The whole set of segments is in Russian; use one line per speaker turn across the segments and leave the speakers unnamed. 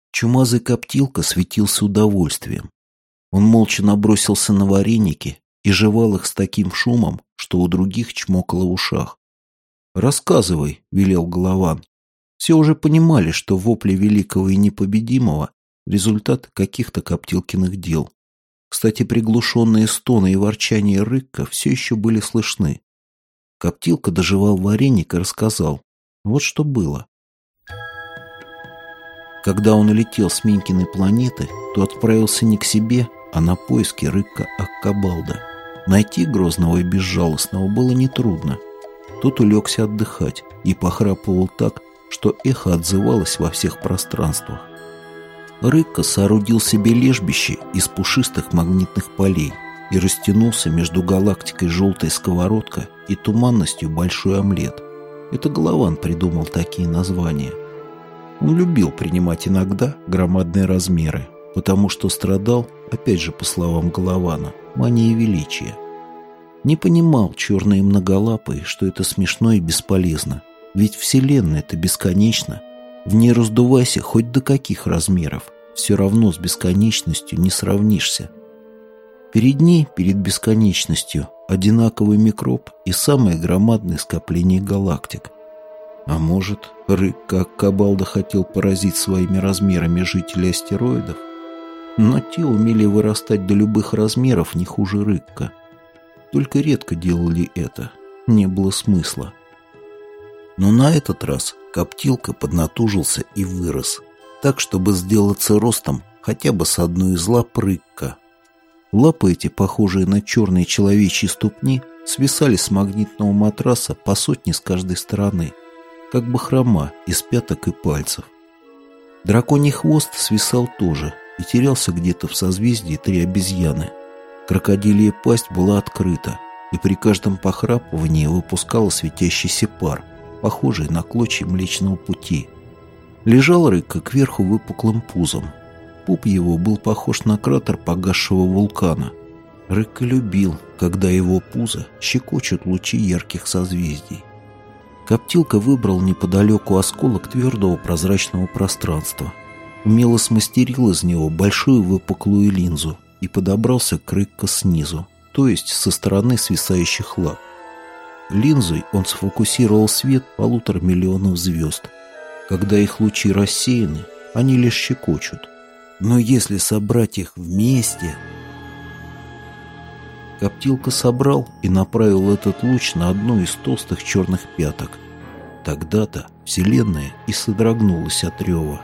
Чумазый Коптилка светился удовольствием. Он молча набросился на вареники и жевал их с таким шумом, что у других чмокало в ушах. «Рассказывай», — велел Голован. Все уже понимали, что вопли великого и непобедимого — результат каких-то Коптилкиных дел. Кстати, приглушенные стоны и ворчание Рыкка все еще были слышны. Коптилка дожевал вареник и рассказал. Вот что было. Когда он улетел с Минькиной планеты, то отправился не к себе, а на поиски Рыкка Аккабалда. Найти грозного и безжалостного было нетрудно. Тот улегся отдыхать и похрапывал так, что эхо отзывалось во всех пространствах. Рыкка соорудил себе лежбище из пушистых магнитных полей и растянулся между галактикой «Желтая сковородка» и туманностью «Большой омлет». Это Голован придумал такие названия. Он любил принимать иногда громадные размеры, потому что страдал, опять же по словам Голована, манией величия. Не понимал черные многолапые, что это смешно и бесполезно, ведь Вселенная это бесконечна. В ней раздувайся хоть до каких размеров, все равно с бесконечностью не сравнишься. Перед ней, перед бесконечностью, одинаковый микроб и самое громадное скопление галактик. А может, Рыкка Аккабалда хотел поразить своими размерами жителей астероидов? Но те умели вырастать до любых размеров не хуже Рыкка. Только редко делали это, не было смысла. Но на этот раз Коптилка поднатужился и вырос, так, чтобы сделаться ростом хотя бы с одной из лап Рыкка. Лапы эти, похожие на черные человечьи ступни, свисали с магнитного матраса по сотне с каждой стороны, как бахрома из пяток и пальцев. Драконий хвост свисал тоже и терялся где-то в созвездии три обезьяны. Крокодилья пасть была открыта, и при каждом похрапывании выпускала светящийся пар, похожий на клочья Млечного Пути. Лежал Рыкка кверху выпуклым пузом. Пуп его был похож на кратер погасшего вулкана. Рыкка любил, когда его пузо щекочут лучи ярких созвездий. Коптилка выбрал неподалеку осколок твердого прозрачного пространства, умело смастерил из него большую выпуклую линзу и подобрался к Рыкка снизу, то есть со стороны свисающих лап. Линзой он сфокусировал свет 1,5 миллиона звезд. Когда их лучи рассеяны, они лишь щекочут. Но если собрать их вместе... Коптилка собрал и направил этот луч на одну из толстых черных пяток. Тогда-то Вселенная и содрогнулась от рева.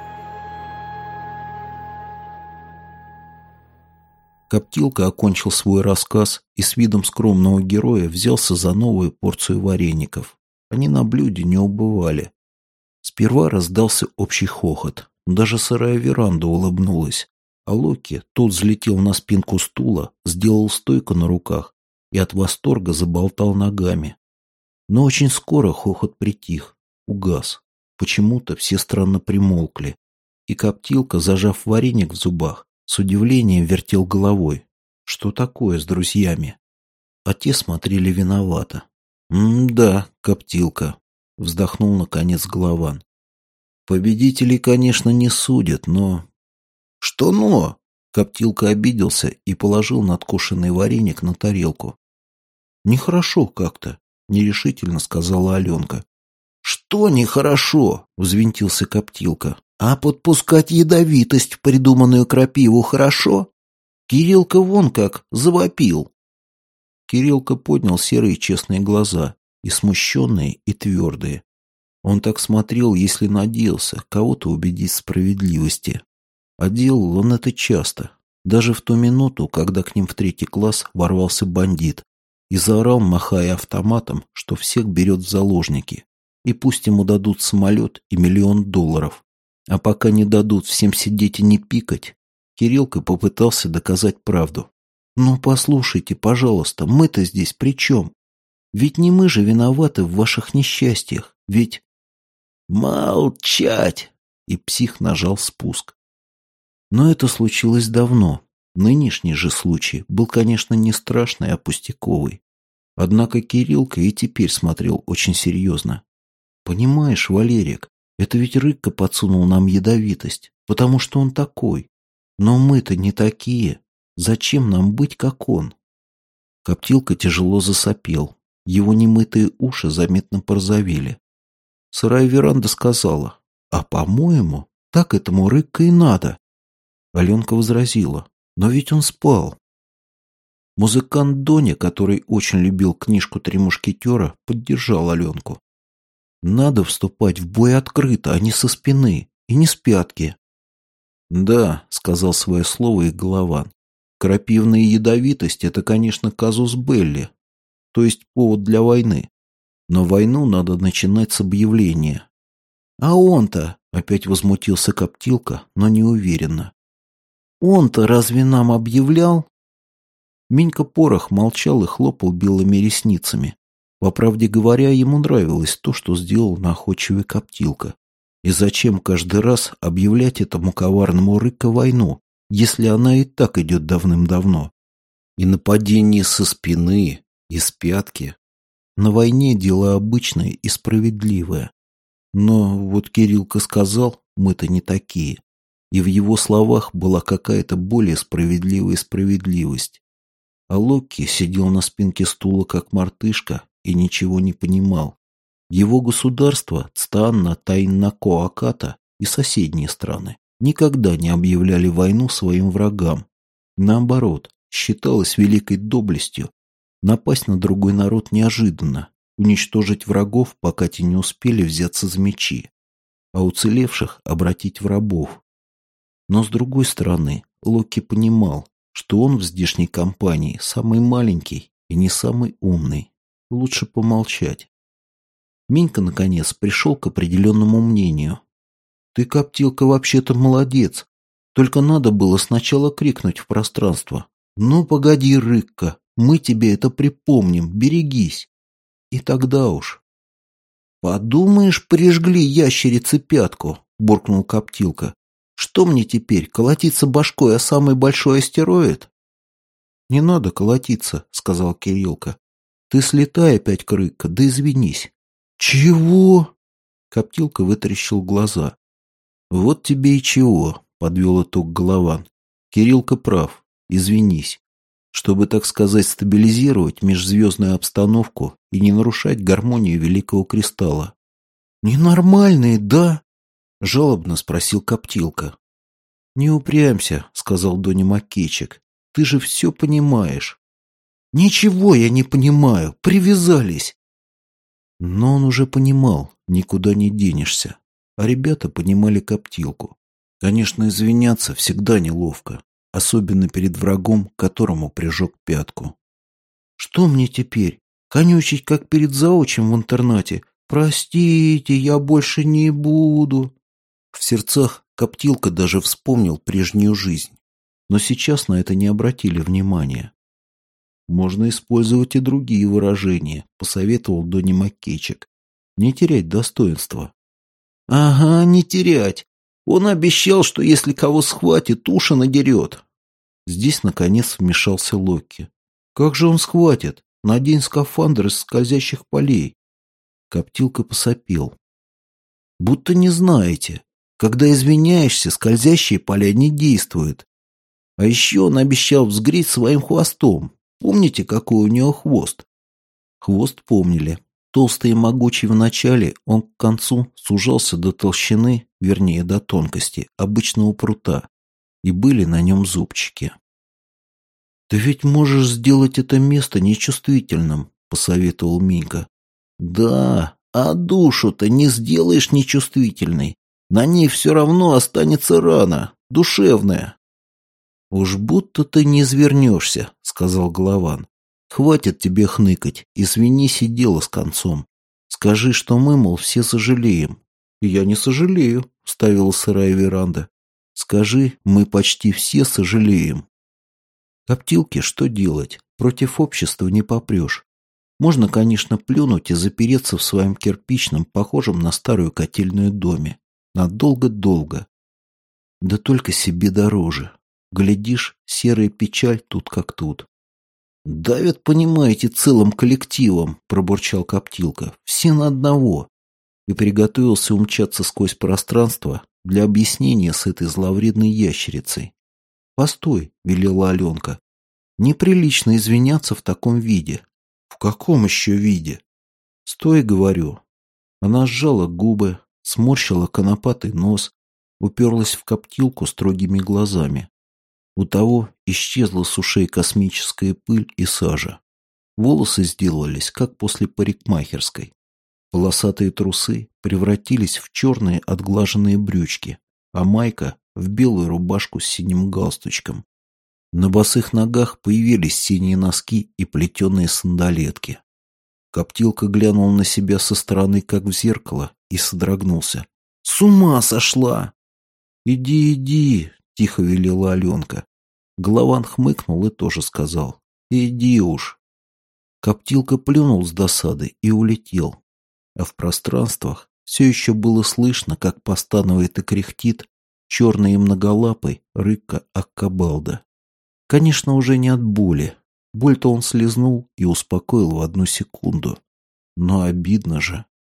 Коптилка окончил свой рассказ и с видом скромного героя взялся за новую порцию вареников. Они на блюде не убывали. Сперва раздался общий хохот. Даже сырая веранда улыбнулась. А Локи, тот взлетел на спинку стула, сделал стойку на руках и от восторга заболтал ногами. Но очень скоро хохот притих, угас. Почему-то все странно примолкли. И Коптилка, зажав вареник в зубах, с удивлением вертел головой. Что такое с друзьями? А те смотрели виновато. «Да, Коптилка», — вздохнул наконец Голован. «Победителей, конечно, не судят, но...» «Что но?» — Коптилка обиделся и положил надкушенный вареник на тарелку. «Нехорошо как-то», — нерешительно сказала Аленка. «Что нехорошо?» — взвинтился Коптилка. «А подпускать ядовитость в придуманную крапиву хорошо? Кириллка вон как завопил». Кириллка поднял серые честные глаза, и смущенные, и твердые. Он так смотрел, если надеялся кого-то убедить в справедливости. А делал он это часто, даже в ту минуту, когда к ним в 3 класс ворвался бандит и заорал, махая автоматом, что всех берет в заложники, и пусть ему дадут самолет и $1 миллион. А пока не дадут всем сидеть и не пикать, Кириллка попытался доказать правду. «Ну, послушайте, пожалуйста, мы-то здесь при чем? Ведь не мы же виноваты в ваших несчастьях, ведь...» «Молчать!» И псих нажал спуск. Но это случилось давно. Нынешний же случай был, конечно, не страшный, а пустяковый. Однако Кириллка и теперь смотрел очень серьезно. «Понимаешь, Валерик, это ведь Рыкка подсунул нам ядовитость. потому что он такой. Но мы-то не такие. Зачем нам быть, как он? Коптилка тяжело засопел. Его немытые уши заметно порозовели. Сырая веранда сказала: «А, по-моему, так этому Рыкка и надо». Аленка возразила: «Но ведь он спал». Музыкант Доня, который очень любил книжку «Три мушкетера», поддержал Аленку. «Надо вступать в бой открыто, а не со спины, и не с пятки». «Да», — сказал свое слово и Голован. «Крапивная ядовитость — это, конечно, казус белли, то есть повод для войны. Но войну надо начинать с объявления». «А он-то», — опять возмутился Коптилка, но неуверенно. «Он-то разве нам объявлял?» Минька Порох молчал и хлопал белыми ресницами. По правде говоря, ему нравилось то, что сделал находчивый Коптилка. И зачем каждый раз объявлять этому коварному Рыкка войну, если она и так идет давным-давно? И нападение со спины, и с пятки. На войне дело обычное и справедливое. Но вот Кириллка сказал: «Мы-то не такие». И в его словах была какая-то более справедливая справедливость. А Локки сидел на спинке стула, как мартышка, и ничего не понимал. Его государство, Цтаанна, Тайннако-Аката и соседние страны никогда не объявляли войну своим врагам. Наоборот, считалось великой доблестью напасть на другой народ неожиданно, уничтожить врагов, пока те не успели взяться за мечи, а уцелевших обратить в рабов. Но с другой стороны, Локки понимал, что он в здешней компании самый маленький и не самый умный. Лучше помолчать. Минька, наконец, пришел к определенному мнению. «Ты, Коптилка, вообще-то молодец. Только надо было сначала крикнуть в пространство: «Ну, погоди, Рыкка, мы тебе это припомним, берегись!» И тогда уж...» «Подумаешь, прижгли ящерицы пятку», — буркнул Коптилка. «Что мне теперь, колотиться башкой о самый большой астероид?» «Не надо колотиться», — сказал Кириллка. «Ты слетай опять к Рыкка, да извинись». «Чего?» — Коптилка вытаращил глаза. «Вот тебе и чего», — подвел итог Голован. «Кириллка прав, извинись, чтобы, так сказать, стабилизировать межзвездную обстановку и не нарушать гармонию Великого Кристалла». «Ненормальные, да?» — жалобно спросил Коптилка. «Не упрямься», — сказал Доня Маккейчик. «Ты же все понимаешь». «Ничего я не понимаю, привязались». Но он уже понимал, никуда не денешься. А ребята понимали Коптилку. Конечно, извиняться всегда неловко, особенно перед врагом, которому прижег пятку. «Что мне теперь? Конючить, как перед заучем в интернате? Простите, я больше не буду». В сердцах Коптилка даже вспомнил прежнюю жизнь. Но сейчас на это не обратили внимания. «Можно использовать и другие выражения», — посоветовал Дони Маккейчик. «Не терять достоинства». «Ага, не терять. Он обещал, что если кого схватит, уши надерет». Здесь, наконец, вмешался Локки. «Как же он схватит? Надень скафандр из скользящих полей». Коптилка посопел. «Будто не знаете. Когда извиняешься, скользящие поля не действуют. А еще он обещал взгреть своим хвостом. Помните, какой у него хвост?» Хвост помнили. Толстый и могучий в начале, он к концу сужался до толщины, вернее, до тонкости, обычного прута, и были на нем зубчики. «Ты ведь можешь сделать это место нечувствительным», — посоветовал Минька. «Да, а душу-то не сделаешь нечувствительной. На ней все равно останется рана, душевная». «Уж будто ты не извернешься», — сказал Голован. «Хватит тебе хныкать, извинись и дело с концом. Скажи, что мы, мол, все сожалеем». «Я не сожалею», — вставила сырая веранда. «Скажи, мы почти все сожалеем». Коптилке что делать? Против общества не попрешь. Можно, конечно, плюнуть и запереться в своем кирпичном, похожем на старую котельную доме. Надолго-долго. Да только себе дороже. Глядишь, серая печаль тут как тут. «Давят, понимаете, целым коллективом», — пробурчал Коптилка. «Все на одного». И приготовился умчаться сквозь пространство, для объяснения с этой зловредной ящерицей. «Постой», — велела Аленка. «Неприлично извиняться в таком виде». «В каком еще виде?» «Стой», — говорю. Она сжала губы, сморщила конопатый нос, уперлась в коптилку строгими глазами. У того исчезла с ушей космическая пыль и сажа. Волосы сделались, как после парикмахерской. Полосатые трусы превратились в черные отглаженные брючки, а майка — в белую рубашку с синим галстучком. На босых ногах появились синие носки и плетеные сандалетки. Коптилка глянул на себя со стороны, как в зеркало, и содрогнулся. «С ума сошла!» «Иди, иди!» — тихо велела Аленка. Голован хмыкнул и тоже сказал: «Иди уж». Коптилка плюнул с досады и улетел. А в пространствах все еще было слышно, как постанывает и кряхтит черный и многолапый Рыкка Аккабалда. Конечно, уже не от боли. Боль-то он слезнул и успокоил в одну секунду. Но обидно же.